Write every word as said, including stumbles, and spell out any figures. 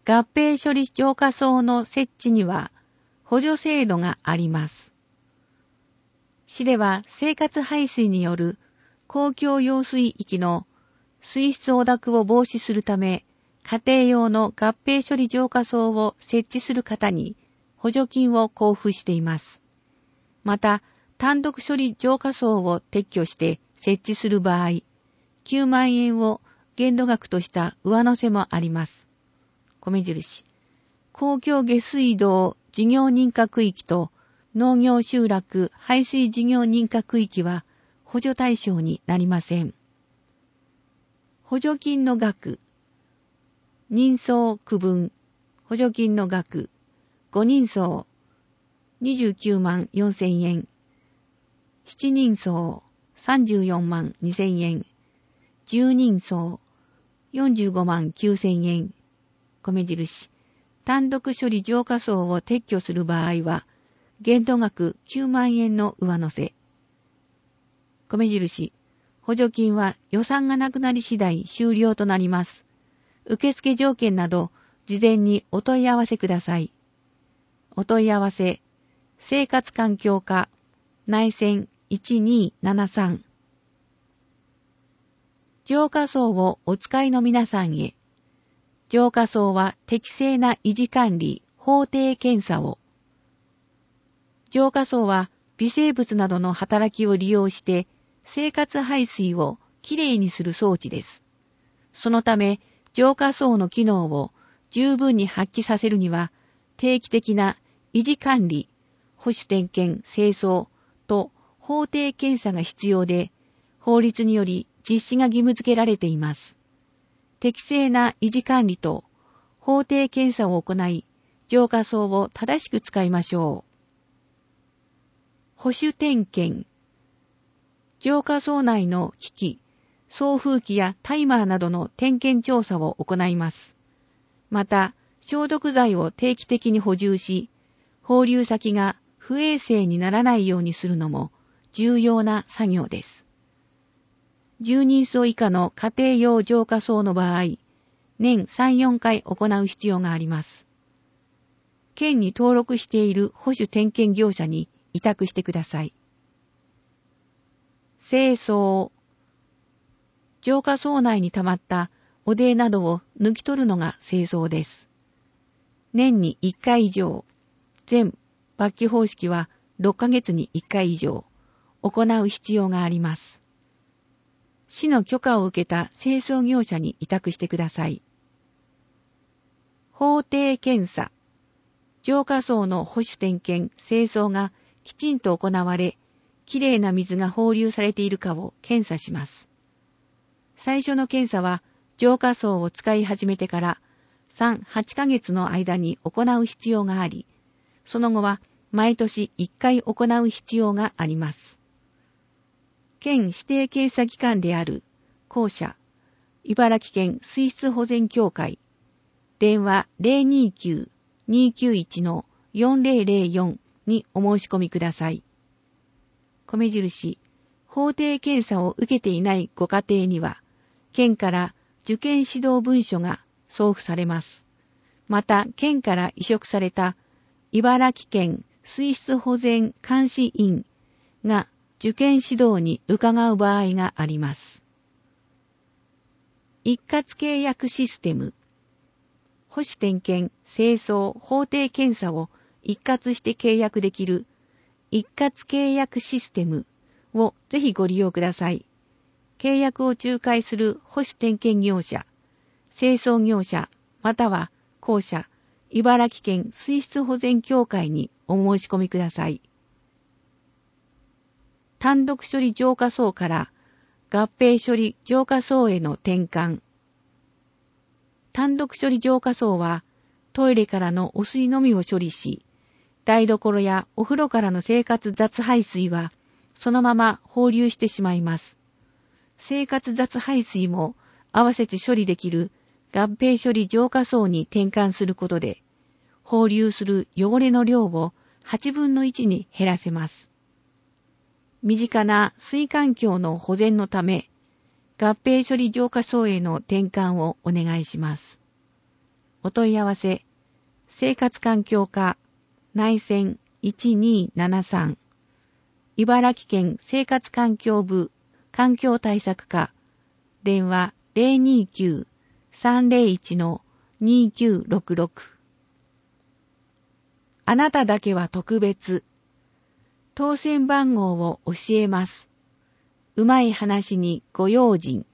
合併処理浄化槽の設置には補助制度があります。市では生活排水による公共用水域の水質汚濁を防止するため、家庭用の合併処理浄化槽を設置する方に補助金を交付しています。また、単独処理浄化槽を撤去して設置する場合、きゅうまんえんを限度額とした上乗せもあります。米印。公共下水道事業認可区域と農業集落排水事業認可区域は補助対象になりません。補助金の額。人相区分。補助金の額。ごにんそうにじゅうきゅうまんよんせんえん。しちにんそうさんじゅうよんまんにせんえん。じゅうにんそうよんじゅうごまんきゅうせんえん。米印。単独処理浄化槽を撤去する場合は、限度額きゅうまんえんの上乗せ。米印。補助金は予算がなくなり次第終了となります。受付条件など、事前にお問い合わせください。お問い合わせ、生活環境課、内線いちにーななさん。浄化槽をお使いの皆さんへ。浄化槽は適正な維持管理、法定検査を。浄化槽は微生物などの働きを利用して生活排水をきれいにする装置です。そのため、浄化槽の機能を十分に発揮させるには、定期的な維持管理、保守点検、清掃と法定検査が必要で、法律により実施が義務付けられています。適正な維持管理と法定検査を行い、浄化槽を正しく使いましょう。保守点検。浄化槽内の機器、送風機やタイマーなどの点検調査を行います。また、消毒剤を定期的に補充し、放流先が不衛生にならないようにするのも重要な作業です。じゅうにんそう以下の家庭用浄化槽の場合、年さん、よんかい行う必要があります。県に登録している保守点検業者に委託してください。清掃。浄化槽内に溜まった汚泥などを抜き取るのが清掃です。年にいっかい以上、全抜き方式はろっかげつにいっかい以上、行う必要があります。市の許可を受けた清掃業者に委託してください。法定検査。浄化槽の保守点検、清掃がきちんと行われ、きれいな水が放流されているかを検査します。最初の検査は、浄化槽を使い始めてからさん、はちかげつの間に行う必要があり、その後は毎年いっかい行う必要があります。県指定検査機関である公社、茨城県水質保全協会、電話 ゼロにきゅう にきゅういち のよんぜろぜろよん にお申し込みください。米印、法定検査を受けていないご家庭には、県から受験指導文書が送付されます。また、県から委嘱された茨城県水質保全監視員が受験指導に伺う場合があります。一括契約システム。保守点検、清掃、法定検査を一括して契約できる一括契約システムをぜひご利用ください。契約を仲介する保守点検業者、清掃業者、または公社、茨城県水質保全協会にお申し込みください。単独処理浄化槽から合併処理浄化槽への転換。単独処理浄化槽はトイレからの汚水のみを処理し、台所やお風呂からの生活雑排水はそのまま放流してしまいます。生活雑排水も合わせて処理できる合併処理浄化槽に転換することで、放流する汚れの量をはちぶんのいちに減らせます。身近な水環境の保全のため、合併処理浄化槽への転換をお願いします。おお問い合わせ、生活環境課内線いちにーななさん、茨城県生活環境部環境対策課、電話 ゼロにーきゅう さんゼロいち にーきゅうろくろく。あなただけは特別。当選番号を教えます。うまい話にご用心。